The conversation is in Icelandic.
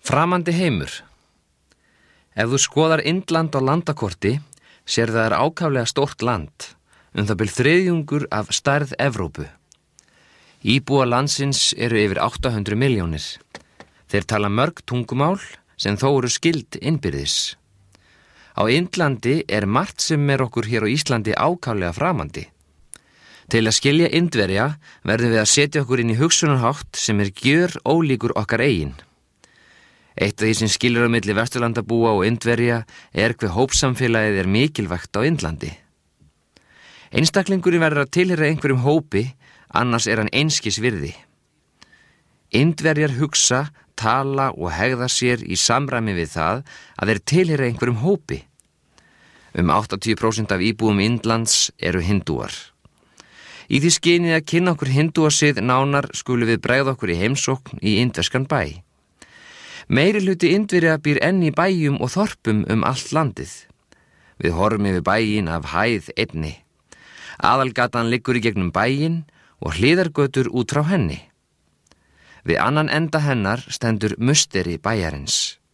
Framandi heimur. Ef þú skoðar Indland á landakorti, sér það ákaflega stórt land, það bil þriðjungur af stærð Evrópu. Íbúar landsins eru yfir 800 milljónir. Þeir tala mörg tungumál sem þó eru skyld innbyrðis. Á Indlandi margt sem okkur hér á Íslandi ákaflega framandi. Til að skilja Indverja verðum við að setja okkur inn í hugsunarhátt sem gjör ólíkur okkar eigin. Eitt af því sem skilur á milli Vesturlandabúa og Indverja hve hópsamfélagið mikilvægt á Indlandi. Einstaklingurinn verður að tilheyra einhverjum hópi, annars hann einskis virði. Indverjar hugsa, tala og hegða sér í samræmi við það að þeir tilheyra einhverjum hópi. 80% af íbúum Indlands eru hindúar. Í því skyni að kynna okkur hindúasið nánar skulum við bregða okkur í heimsókn í indverskan bæ. Meiri hluti Indverja býr enn í bæjum og þorpum allt landið. Við horfum yfir bæinn af hæð einni. Aðalgatan liggur í gegnum bæinn og hliðargötur út frá henni. Við annan enda hennar stendur musteri bæjarins.